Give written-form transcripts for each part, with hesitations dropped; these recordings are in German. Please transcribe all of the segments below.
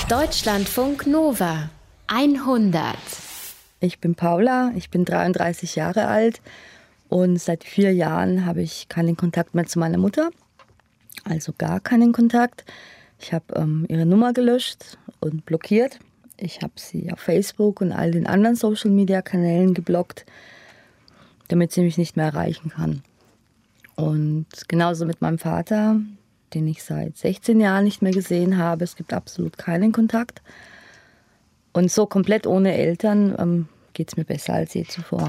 Deutschlandfunk Nova 100. Ich bin Paula, ich bin 33 Jahre alt und seit 4 Jahren habe ich keinen Kontakt mehr zu meiner Mutter. Also gar keinen Kontakt. Ich habe ihre Nummer gelöscht und blockiert. Ich habe sie auf Facebook und all den anderen Social-Media-Kanälen geblockt, damit sie mich nicht mehr erreichen kann. Und genauso mit meinem Vater, den ich seit 16 Jahren nicht mehr gesehen habe. Es gibt absolut keinen Kontakt. Und so komplett ohne Eltern geht es mir besser als je zuvor.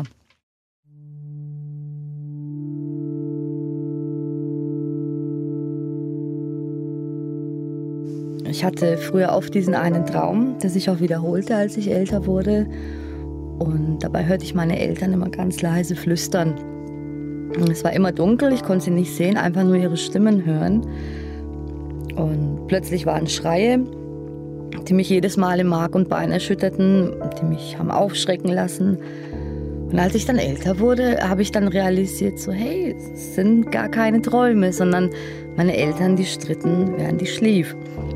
Ich hatte früher oft diesen einen Traum, der sich auch wiederholte, als ich älter wurde. Und dabei hörte ich meine Eltern immer ganz leise flüstern. Und es war immer dunkel, ich konnte sie nicht sehen, einfach nur ihre Stimmen hören. Und plötzlich waren Schreie, die mich jedes Mal im Mark und Bein erschütterten, die mich haben aufschrecken lassen. Und als ich dann älter wurde, habe ich dann realisiert, so hey, es sind gar keine Träume, sondern meine Eltern, die stritten, während ich schlief.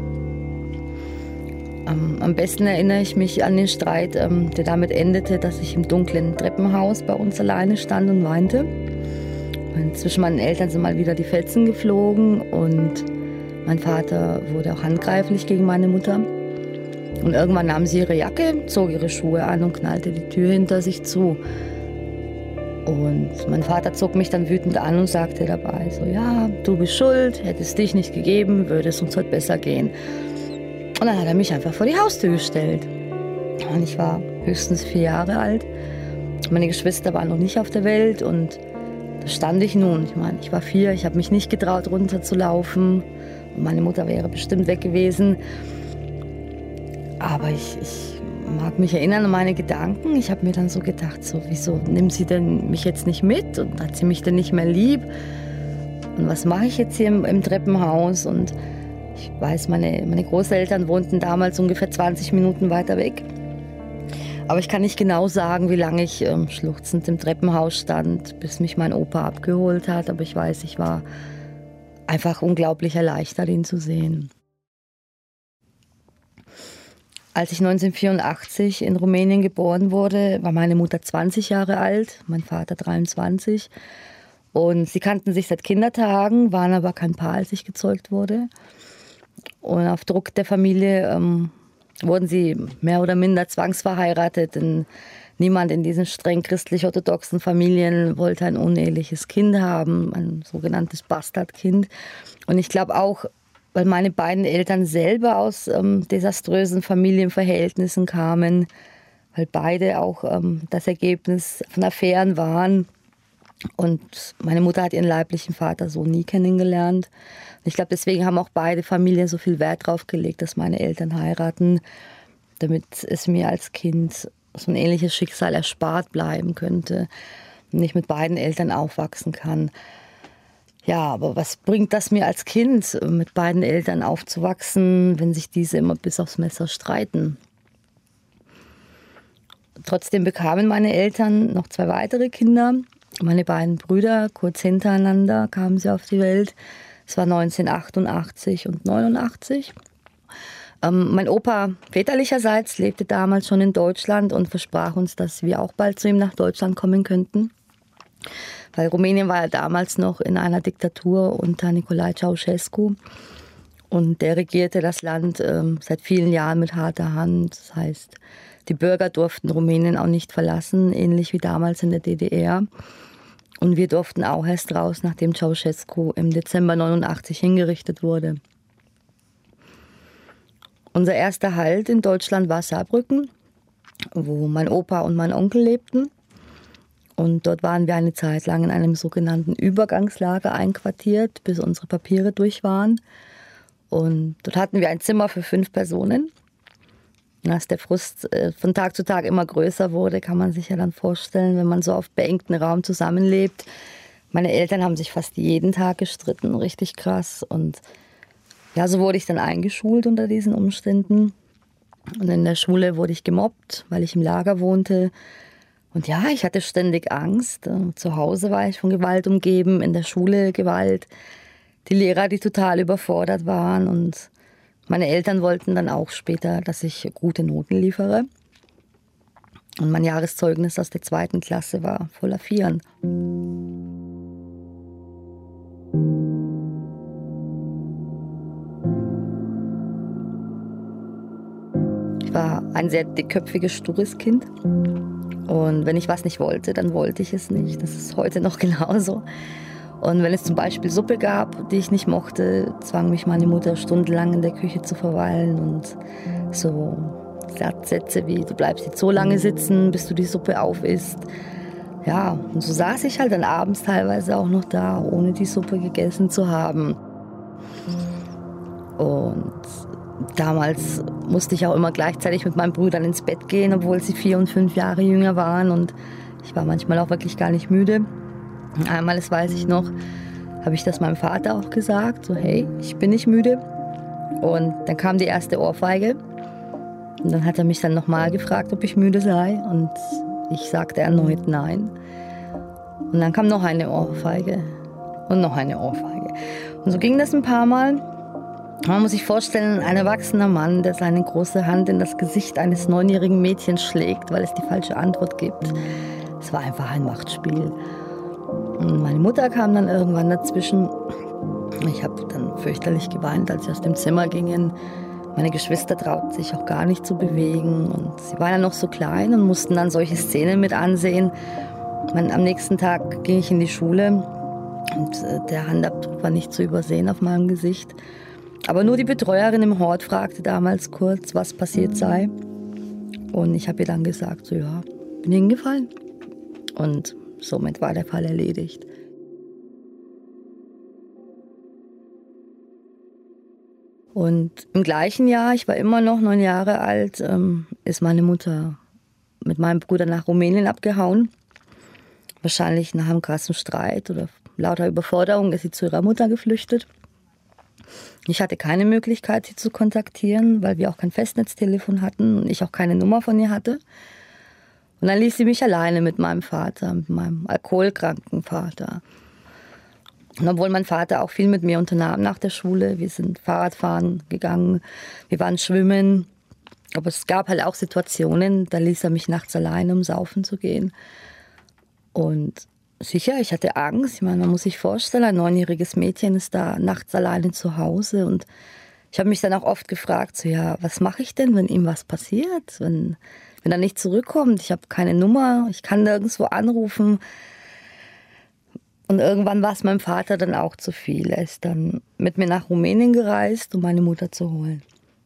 Am besten erinnere ich mich an den Streit, der damit endete, dass ich im dunklen Treppenhaus bei uns alleine stand und weinte. Und zwischen meinen Eltern sind mal wieder die Fetzen geflogen und mein Vater wurde auch handgreiflich gegen meine Mutter. Und irgendwann nahm sie ihre Jacke, zog ihre Schuhe an und knallte die Tür hinter sich zu. Und mein Vater zog mich dann wütend an und sagte dabei so, ja, du bist schuld, hätte es dich nicht gegeben, würde es uns heute besser gehen. Und dann hat er mich einfach vor die Haustür gestellt. Und ich war höchstens 4 Jahre alt. Meine Geschwister waren noch nicht auf der Welt und da stand ich nun. Ich meine, ich war 4, ich habe mich nicht getraut, runterzulaufen. Und meine Mutter wäre bestimmt weg gewesen. Aber ich mag mich erinnern an meine Gedanken. Ich habe mir dann so gedacht, so, wieso nimmt sie denn mich jetzt nicht mit? Und hat sie mich denn nicht mehr lieb? Und was mache ich jetzt hier im Treppenhaus? Und ich weiß, meine Großeltern wohnten damals ungefähr 20 Minuten weiter weg. Aber ich kann nicht genau sagen, wie lange ich schluchzend im Treppenhaus stand, bis mich mein Opa abgeholt hat. Aber ich weiß, ich war einfach unglaublich erleichtert, ihn zu sehen. Als ich 1984 in Rumänien geboren wurde, war meine Mutter 20 Jahre alt, mein Vater 23. Und sie kannten sich seit Kindertagen, waren aber kein Paar, als ich gezeugt wurde. Und auf Druck der Familie wurden sie mehr oder minder zwangsverheiratet, denn niemand in diesen streng christlich-orthodoxen Familien wollte ein uneheliches Kind haben, ein sogenanntes Bastardkind. Und ich glaube auch, weil meine beiden Eltern selber aus desaströsen Familienverhältnissen kamen, weil beide auch das Ergebnis von Affären waren. Und meine Mutter hat ihren leiblichen Vater so nie kennengelernt. Und ich glaube, deswegen haben auch beide Familien so viel Wert drauf gelegt, dass meine Eltern heiraten, damit es mir als Kind so ein ähnliches Schicksal erspart bleiben könnte und ich mit beiden Eltern aufwachsen kann. Ja, aber was bringt das mir als Kind, mit beiden Eltern aufzuwachsen, wenn sich diese immer bis aufs Messer streiten? Trotzdem bekamen meine Eltern noch 2 weitere Kinder. Meine beiden Brüder, kurz hintereinander, kamen sie auf die Welt. Es war 1988 und 89. Mein Opa väterlicherseits lebte damals schon in Deutschland und versprach uns, dass wir auch bald zu ihm nach Deutschland kommen könnten. Weil Rumänien war ja damals noch in einer Diktatur unter Nicolae Ceausescu. Und der regierte das Land seit vielen Jahren mit harter Hand. Das heißt, die Bürger durften Rumänien auch nicht verlassen, ähnlich wie damals in der DDR. Und wir durften auch erst raus, nachdem Ceausescu im Dezember 89 hingerichtet wurde. Unser erster Halt in Deutschland war Saarbrücken, wo mein Opa und mein Onkel lebten. Und dort waren wir eine Zeit lang in einem sogenannten Übergangslager einquartiert, bis unsere Papiere durch waren. Und dort hatten wir ein Zimmer für 5 Personen. Und als der Frust von Tag zu Tag immer größer wurde, kann man sich ja dann vorstellen, wenn man so auf beengten Raum zusammenlebt. Meine Eltern haben sich fast jeden Tag gestritten, richtig krass. Und ja, so wurde ich dann eingeschult unter diesen Umständen. Und in der Schule wurde ich gemobbt, weil ich im Lager wohnte. Und ja, ich hatte ständig Angst. Zu Hause war ich von Gewalt umgeben, in der Schule Gewalt. Die Lehrer, die total überfordert waren. Und Meine Eltern wollten dann auch später, dass ich gute Noten liefere. Und mein Jahreszeugnis aus der 2. Klasse war voller Vieren. Ich war ein sehr dickköpfiges, stures Kind. Und wenn ich was nicht wollte, dann wollte ich es nicht. Das ist heute noch genauso. Und wenn es zum Beispiel Suppe gab, die ich nicht mochte, zwang mich meine Mutter stundenlang in der Küche zu verweilen. Und so Sätze wie, du bleibst jetzt so lange sitzen, bis du die Suppe aufisst. Ja, und so saß ich halt dann abends teilweise auch noch da, ohne die Suppe gegessen zu haben. Und damals musste ich auch immer gleichzeitig mit meinen Brüdern ins Bett gehen, obwohl sie 4 und 5 Jahre jünger waren. Und ich war manchmal auch wirklich gar nicht müde. Einmal, das weiß ich noch, habe ich das meinem Vater auch gesagt, so hey, ich bin nicht müde. Und dann kam die erste Ohrfeige. Und dann hat er mich dann nochmal gefragt, ob ich müde sei. Und ich sagte erneut nein. Und dann kam noch eine Ohrfeige und noch eine Ohrfeige. Und so ging das ein paar Mal. Man muss sich vorstellen, ein erwachsener Mann, der seine große Hand in das Gesicht eines 9-jährigen Mädchens schlägt, weil es die falsche Antwort gibt. Es war einfach ein Machtspiel. Und meine Mutter kam dann irgendwann dazwischen. Ich habe dann fürchterlich geweint, als sie aus dem Zimmer gingen. Meine Geschwister trauten sich auch gar nicht zu bewegen. Und sie waren ja noch so klein und mussten dann solche Szenen mit ansehen. Am nächsten Tag ging ich in die Schule und der Handabdruck war nicht zu übersehen auf meinem Gesicht. Aber nur die Betreuerin im Hort fragte damals kurz, was passiert sei. Und ich habe ihr dann gesagt, so ja, bin hingefallen. Und somit war der Fall erledigt. Und im gleichen Jahr, ich war immer noch 9 Jahre alt, ist meine Mutter mit meinem Bruder nach Rumänien abgehauen. Wahrscheinlich nach einem krassen Streit oder lauter Überforderung ist sie zu ihrer Mutter geflüchtet. Ich hatte keine Möglichkeit, sie zu kontaktieren, weil wir auch kein Festnetztelefon hatten und ich auch keine Nummer von ihr hatte. Und dann ließ sie mich alleine mit meinem Vater, mit meinem alkoholkranken Vater. Und obwohl mein Vater auch viel mit mir unternahm nach der Schule, wir sind Fahrradfahren gegangen, wir waren schwimmen, aber es gab halt auch Situationen, da ließ er mich nachts alleine, um saufen zu gehen. Und sicher, ich hatte Angst. Ich meine, man muss sich vorstellen, ein 9-jähriges Mädchen ist da nachts alleine zu Hause. Und ich habe mich dann auch oft gefragt, so ja, was mache ich denn, wenn ihm was passiert? Wenn er nicht zurückkommt, ich habe keine Nummer, ich kann nirgendwo anrufen. Und irgendwann war es meinem Vater dann auch zu viel. Er ist dann mit mir nach Rumänien gereist, um meine Mutter zu holen.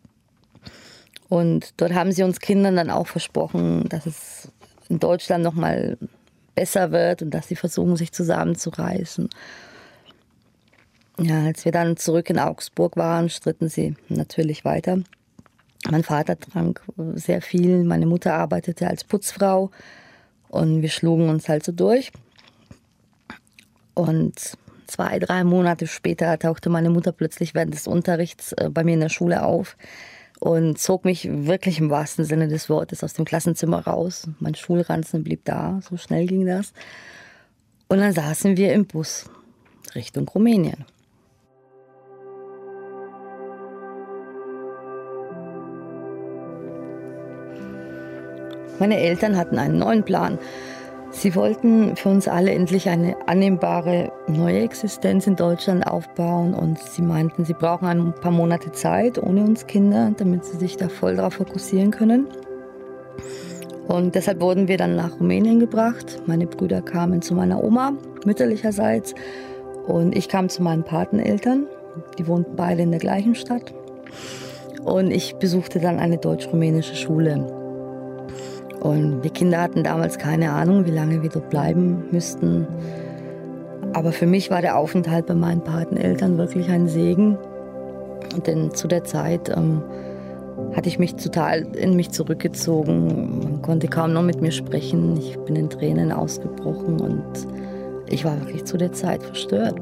Und dort haben sie uns Kindern dann auch versprochen, dass es in Deutschland noch mal besser wird und dass sie versuchen, sich zusammenzureißen. Ja, als wir dann zurück in Augsburg waren, stritten sie natürlich weiter. Mein Vater trank sehr viel, meine Mutter arbeitete als Putzfrau und wir schlugen uns halt so durch. Und 2, 3 Monate später tauchte meine Mutter plötzlich während des Unterrichts bei mir in der Schule auf und zog mich wirklich im wahrsten Sinne des Wortes aus dem Klassenzimmer raus. Mein Schulranzen blieb da, so schnell ging das. Und dann saßen wir im Bus Richtung Rumänien. Meine Eltern hatten einen neuen Plan. Sie wollten für uns alle endlich eine annehmbare neue Existenz in Deutschland aufbauen und sie meinten, sie brauchen ein paar Monate Zeit ohne uns Kinder, damit sie sich da voll drauf fokussieren können. Und deshalb wurden wir dann nach Rumänien gebracht. Meine Brüder kamen zu meiner Oma, mütterlicherseits, und ich kam zu meinen Pateneltern. Die wohnten beide in der gleichen Stadt. Und ich besuchte dann eine deutsch-rumänische Schule. Und die Kinder hatten damals keine Ahnung, wie lange wir dort bleiben müssten. Aber für mich war der Aufenthalt bei meinen Pateneltern wirklich ein Segen. Denn zu der Zeit hatte ich mich total in mich zurückgezogen. Man konnte kaum noch mit mir sprechen. Ich bin in Tränen ausgebrochen und ich war wirklich zu der Zeit verstört.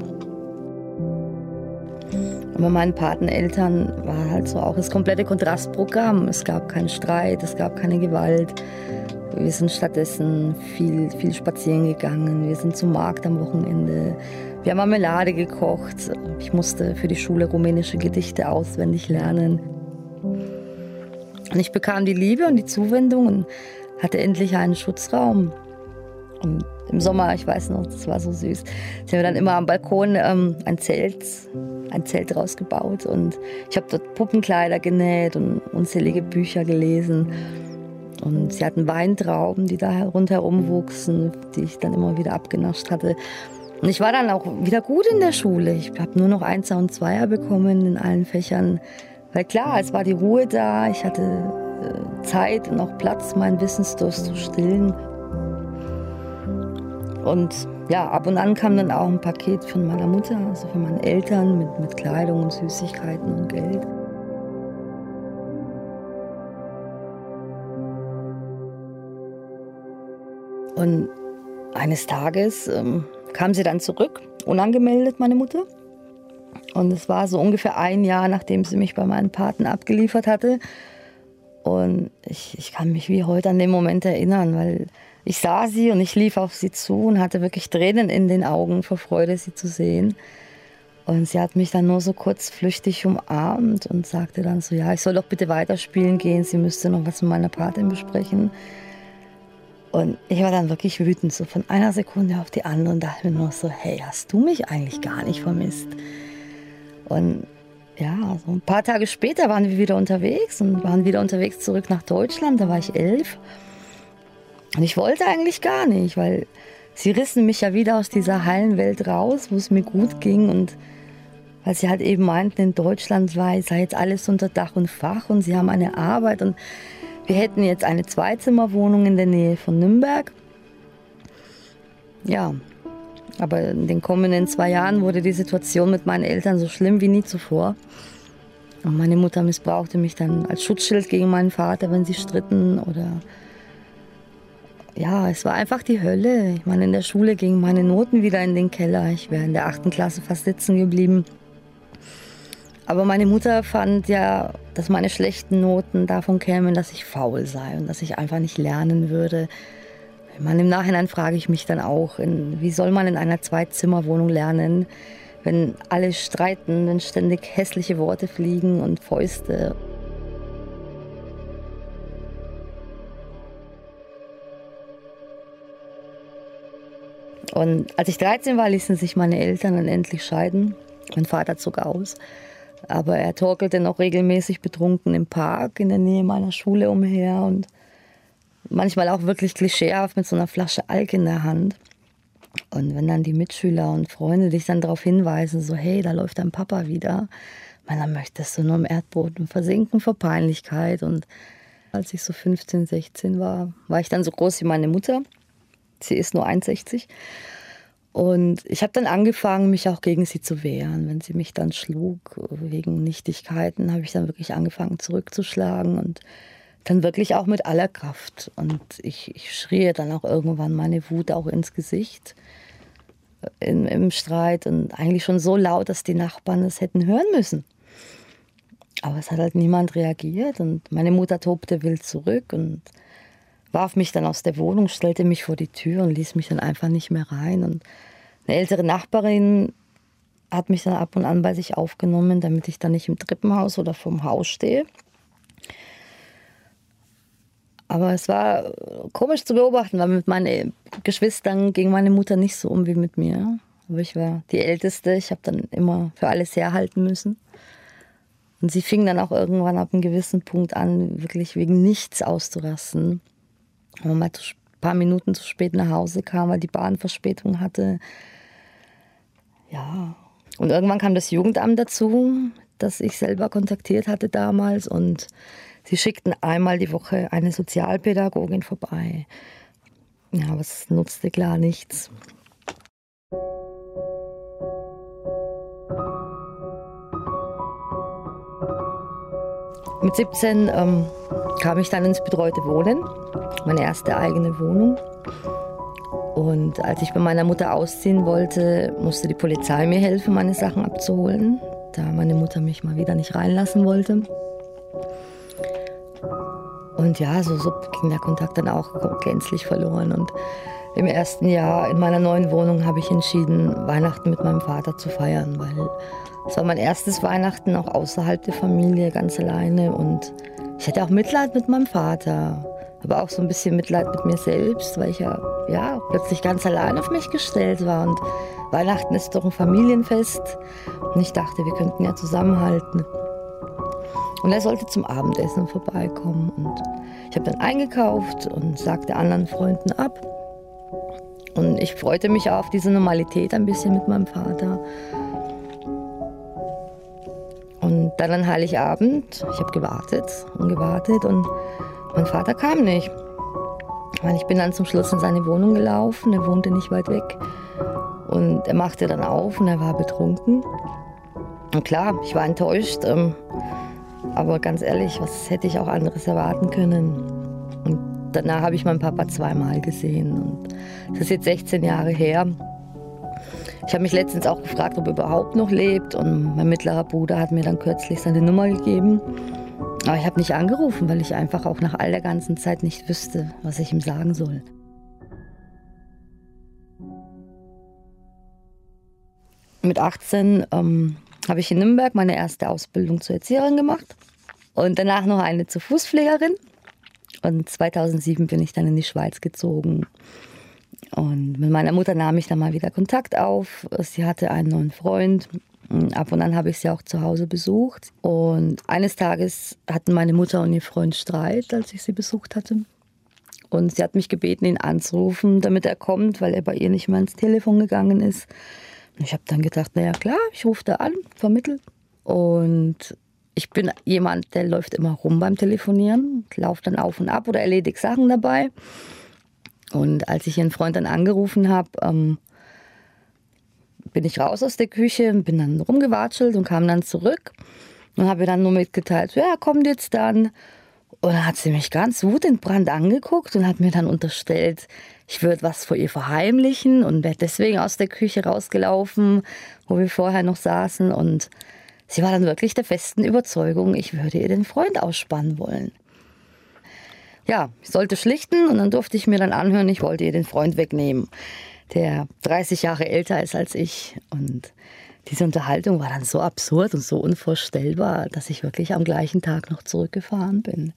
Und bei meinen Pateneltern war halt so auch das komplette Kontrastprogramm. Es gab keinen Streit, es gab keine Gewalt. Wir sind stattdessen viel spazieren gegangen. Wir sind zum Markt am Wochenende. Wir haben Marmelade gekocht. Ich musste für die Schule rumänische Gedichte auswendig lernen. Und ich bekam die Liebe und die Zuwendung und hatte endlich einen Schutzraum. Und im Sommer, ich weiß noch, das war so süß, sind wir dann immer am Balkon ein Zelt rausgebaut. Und ich habe dort Puppenkleider genäht und unzählige Bücher gelesen. Und sie hatten Weintrauben, die da rundherum wuchsen, die ich dann immer wieder abgenascht hatte. Und ich war dann auch wieder gut in der Schule. Ich habe nur noch Einser und Zweier bekommen in allen Fächern. Weil klar, es war die Ruhe da, ich hatte Zeit und auch Platz, meinen Wissensdurst zu stillen. Und ja, ab und an kam dann auch ein Paket von meiner Mutter, also von meinen Eltern mit Kleidung und Süßigkeiten und Geld. Und eines Tages kam sie dann zurück, unangemeldet, meine Mutter. Und es war so ungefähr ein Jahr, nachdem sie mich bei meinen Paten abgeliefert hatte. Und ich kann mich wie heute an den Moment erinnern, weil ich sah sie und ich lief auf sie zu und hatte wirklich Tränen in den Augen vor Freude, sie zu sehen. Und sie hat mich dann nur so kurz flüchtig umarmt und sagte dann so, ja, ich soll doch bitte weiterspielen gehen, sie müsste noch was mit meiner Patin besprechen. Und ich war dann wirklich wütend, so von einer Sekunde auf die andere und dachte mir nur so, hey, hast du mich eigentlich gar nicht vermisst? Und ja, so ein paar Tage später waren wir wieder unterwegs zurück nach Deutschland, da war ich 11. Und ich wollte eigentlich gar nicht, weil sie rissen mich ja wieder aus dieser heilen Welt raus, wo es mir gut ging. Und weil sie halt eben meinten, in Deutschland sei jetzt alles unter Dach und Fach und sie haben eine Arbeit. Und wir hätten jetzt eine Zweizimmerwohnung in der Nähe von Nürnberg. Ja, aber in den kommenden 2 Jahren wurde die Situation mit meinen Eltern so schlimm wie nie zuvor. Und meine Mutter missbrauchte mich dann als Schutzschild gegen meinen Vater, wenn sie stritten oder... Ja, es war einfach die Hölle. Ich meine, in der Schule gingen meine Noten wieder in den Keller. Ich wäre in der 8. Klasse fast sitzen geblieben. Aber meine Mutter fand ja, dass meine schlechten Noten davon kämen, dass ich faul sei und dass ich einfach nicht lernen würde. Ich meine, im Nachhinein frage ich mich dann auch, wie soll man in einer Zweizimmerwohnung lernen, wenn alle streiten, wenn ständig hässliche Worte fliegen und Fäuste. Und als ich 13 war, ließen sich meine Eltern dann endlich scheiden. Mein Vater zog aus, aber er torkelte noch regelmäßig betrunken im Park in der Nähe meiner Schule umher und manchmal auch wirklich klischeehaft mit so einer Flasche Alk in der Hand. Und wenn dann die Mitschüler und Freunde dich dann darauf hinweisen, so hey, da läuft dein Papa wieder, dann möchtest du nur im Erdboden versinken vor Peinlichkeit. Und als ich so 15, 16 war, war ich dann so groß wie meine Mutter. Sie ist nur 1,60. Und ich habe dann angefangen, mich auch gegen sie zu wehren. Wenn sie mich dann schlug wegen Nichtigkeiten, habe ich dann wirklich angefangen zurückzuschlagen und dann wirklich auch mit aller Kraft. Und ich schrie dann auch irgendwann meine Wut auch ins Gesicht im Streit und eigentlich schon so laut, dass die Nachbarn es hätten hören müssen. Aber es hat halt niemand reagiert und meine Mutter tobte wild zurück und warf mich dann aus der Wohnung, stellte mich vor die Tür und ließ mich dann einfach nicht mehr rein. Und eine ältere Nachbarin hat mich dann ab und an bei sich aufgenommen, damit ich dann nicht im Treppenhaus oder vorm Haus stehe. Aber es war komisch zu beobachten, weil mit meinen Geschwistern ging meine Mutter nicht so um wie mit mir. Aber ich war die Älteste, ich habe dann immer für alles herhalten müssen. Und sie fing dann auch irgendwann ab einem gewissen Punkt an, wirklich wegen nichts auszurasten. Wenn man mal ein paar Minuten zu spät nach Hause kam, weil die Bahn Verspätung hatte. Ja, und irgendwann kam das Jugendamt dazu, das ich selber kontaktiert hatte damals. Und sie schickten einmal die Woche eine Sozialpädagogin vorbei. Ja, aber es nutzte klar nichts. Mit 17 kam ich dann ins betreute Wohnen, meine erste eigene Wohnung. Und als ich bei meiner Mutter ausziehen wollte, musste die Polizei mir helfen, meine Sachen abzuholen, da meine Mutter mich mal wieder nicht reinlassen wollte. Und ja, so ging der Kontakt dann auch gänzlich verloren. Und Im ersten Jahr in meiner neuen Wohnung habe ich entschieden, Weihnachten mit meinem Vater zu feiern, weil es war mein erstes Weihnachten auch außerhalb der Familie, ganz alleine. Und ich hatte auch Mitleid mit meinem Vater, aber auch so ein bisschen Mitleid mit mir selbst, weil ich ja plötzlich ganz allein auf mich gestellt war. Und Weihnachten ist doch ein Familienfest. Und ich dachte, wir könnten ja zusammenhalten. Und er sollte zum Abendessen vorbeikommen. Und ich habe dann eingekauft und sagte anderen Freunden ab. Und ich freute mich auf diese Normalität ein bisschen mit meinem Vater. Und dann an Heiligabend, ich habe gewartet und mein Vater kam nicht. Ich bin dann zum Schluss in seine Wohnung gelaufen, er wohnte nicht weit weg. Und er machte dann auf und er war betrunken. Und klar, ich war enttäuscht, aber ganz ehrlich, was hätte ich auch anderes erwarten können? Und danach habe ich meinen Papa zweimal gesehen. Und das ist jetzt 16 Jahre her. Ich habe mich letztens auch gefragt, ob er überhaupt noch lebt. Und mein mittlerer Bruder hat mir dann kürzlich seine Nummer gegeben. Aber ich habe nicht angerufen, weil ich einfach auch nach all der ganzen Zeit nicht wüsste, was ich ihm sagen soll. Mit 18 habe ich in Nürnberg meine erste Ausbildung zur Erzieherin gemacht. Und danach noch eine zur Fußpflegerin. Und 2007 bin ich dann in die Schweiz gezogen. Und mit meiner Mutter nahm ich dann mal wieder Kontakt auf. Sie hatte einen neuen Freund. Ab und an habe ich sie auch zu Hause besucht. Und eines Tages hatten meine Mutter und ihr Freund Streit, als ich sie besucht hatte. Und sie hat mich gebeten, ihn anzurufen, damit er kommt, weil er bei ihr nicht mehr ans Telefon gegangen ist. Und ich habe dann gedacht, naja klar, ich rufe da an, vermittle. Und ich bin jemand, der läuft immer rum beim Telefonieren, laufe dann auf und ab oder erledige Sachen dabei. Und als ich ihren Freund dann angerufen habe, bin ich raus aus der Küche, bin dann rumgewatschelt und kam dann zurück und habe ihr dann nur mitgeteilt, ja, kommt jetzt dann. Und dann hat sie mich ganz wutentbrannt angeguckt und hat mir dann unterstellt, ich würde was vor ihr verheimlichen und wäre deswegen aus der Küche rausgelaufen, wo wir vorher noch saßen. Und sie war dann wirklich der festen Überzeugung, ich würde ihr den Freund ausspannen wollen. Ja, ich sollte schlichten und dann durfte ich mir dann anhören, ich wollte ihr den Freund wegnehmen, der 30 Jahre älter ist als ich. Und diese Unterhaltung war dann so absurd und so unvorstellbar, dass ich wirklich am gleichen Tag noch zurückgefahren bin.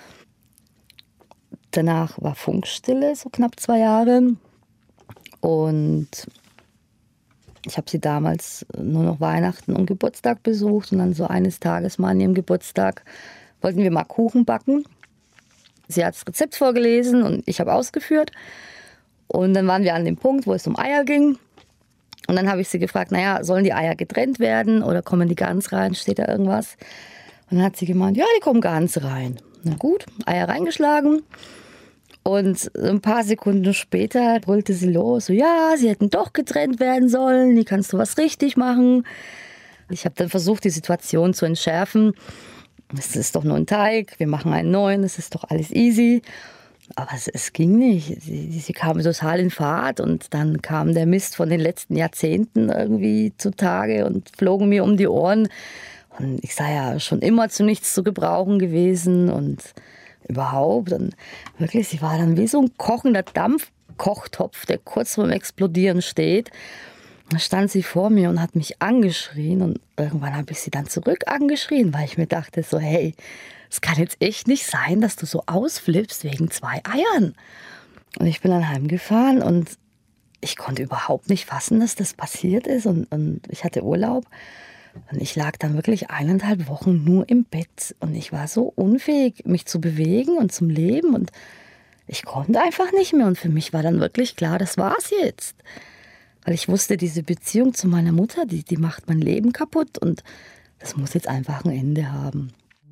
Danach war Funkstille, so knapp 2 Jahre. Und ich habe sie damals nur noch Weihnachten und Geburtstag besucht. Und dann so eines Tages mal an ihrem Geburtstag wollten wir mal Kuchen backen. Sie hat das Rezept vorgelesen und ich habe ausgeführt. Und dann waren wir an dem Punkt, wo es um Eier ging. Und dann habe ich sie gefragt, naja, sollen die Eier getrennt werden oder kommen die ganz rein? Steht da irgendwas? Und dann hat sie gemeint, ja, die kommen ganz rein. Na gut, Eier reingeschlagen. Und ein paar Sekunden später brüllte sie los, so, ja, sie hätten doch getrennt werden sollen, wie kannst du was richtig machen? Ich habe dann versucht, die Situation zu entschärfen. Es ist doch nur ein Teig, wir machen einen neuen, es ist doch alles easy. Aber es ging nicht. Sie kam total in Fahrt und dann kam der Mist von den letzten Jahrzehnten irgendwie zutage und flogen mir um die Ohren. Und ich sei ja schon immer zu nichts zu gebrauchen gewesen und überhaupt. Und wirklich, sie war dann wie so ein kochender Dampfkochtopf, der kurz vorm Explodieren steht. Da stand sie vor mir und hat mich angeschrien und irgendwann habe ich sie dann zurück angeschrien, weil ich mir dachte so, hey, es kann jetzt echt nicht sein, dass du so ausflippst wegen 2 Eiern. Und ich bin dann heimgefahren und ich konnte überhaupt nicht fassen, dass das passiert ist und ich hatte Urlaub. Und ich lag dann wirklich 1,5 Wochen nur im Bett und ich war so unfähig, mich zu bewegen und zum Leben und ich konnte einfach nicht mehr. Und für mich war dann wirklich klar, das war's jetzt. Weil ich wusste, diese Beziehung zu meiner Mutter, die macht mein Leben kaputt und das muss jetzt einfach ein Ende haben.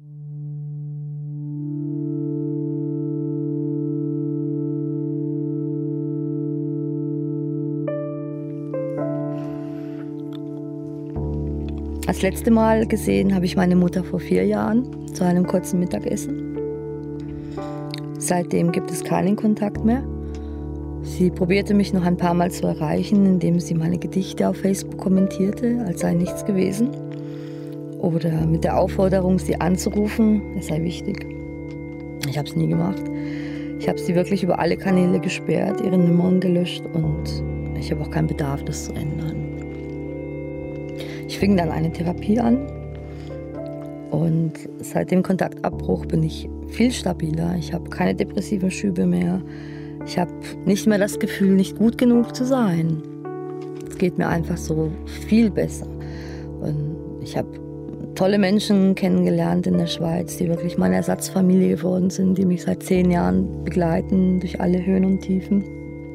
Das letzte Mal gesehen habe ich meine Mutter vor 4 Jahren zu einem kurzen Mittagessen. Seitdem gibt es keinen Kontakt mehr. Sie probierte mich noch ein paar Mal zu erreichen, indem sie meine Gedichte auf Facebook kommentierte, als sei nichts gewesen. Oder mit der Aufforderung, sie anzurufen, es sei wichtig. Ich habe es nie gemacht. Ich habe sie wirklich über alle Kanäle gesperrt, ihre Nummern gelöscht und ich habe auch keinen Bedarf, das zu ändern. Ich fing dann eine Therapie an und seit dem Kontaktabbruch bin ich viel stabiler. Ich habe keine depressiven Schübe mehr. Ich habe nicht mehr das Gefühl, nicht gut genug zu sein. Es geht mir einfach so viel besser. Und ich habe tolle Menschen kennengelernt in der Schweiz, die wirklich meine Ersatzfamilie geworden sind, die mich seit 10 Jahren begleiten durch alle Höhen und Tiefen.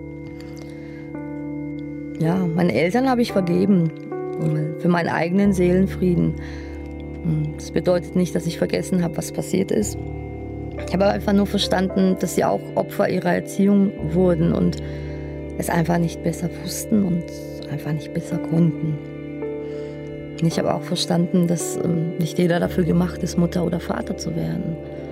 Ja, meine Eltern habe ich vergeben für meinen eigenen Seelenfrieden. Das bedeutet nicht, dass ich vergessen habe, was passiert ist. Ich habe einfach nur verstanden, dass sie auch Opfer ihrer Erziehung wurden und es einfach nicht besser wussten und einfach nicht besser konnten. Und ich habe auch verstanden, dass nicht jeder dafür gemacht ist, Mutter oder Vater zu werden.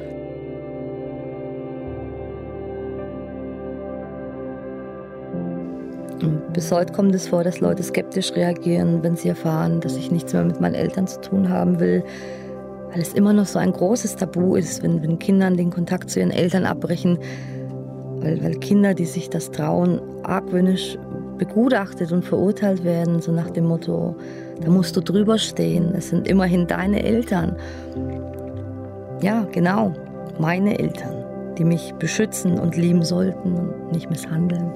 Und bis heute kommt es vor, dass Leute skeptisch reagieren, wenn sie erfahren, dass ich nichts mehr mit meinen Eltern zu tun haben will, weil es immer noch so ein großes Tabu ist, wenn Kindern den Kontakt zu ihren Eltern abbrechen, weil Kinder, die sich das trauen, argwöhnisch begutachtet und verurteilt werden, so nach dem Motto, da musst du drüber stehen, es sind immerhin deine Eltern. Ja, genau, meine Eltern, die mich beschützen und lieben sollten und nicht misshandeln.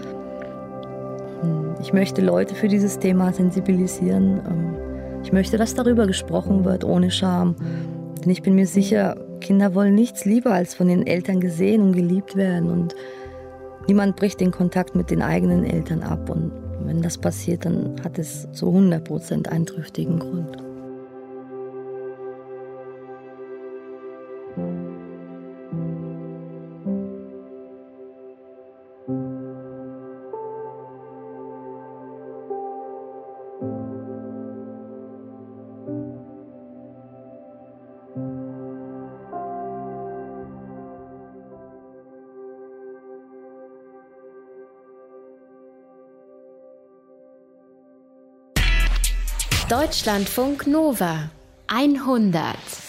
Ich möchte Leute für dieses Thema sensibilisieren. Ich möchte, dass darüber gesprochen wird, ohne Scham. Denn ich bin mir sicher, Kinder wollen nichts lieber, als von den Eltern gesehen und geliebt werden. Und niemand bricht den Kontakt mit den eigenen Eltern ab. Und wenn das passiert, dann hat es zu 100% einen triftigen Grund. Deutschlandfunk Nova 100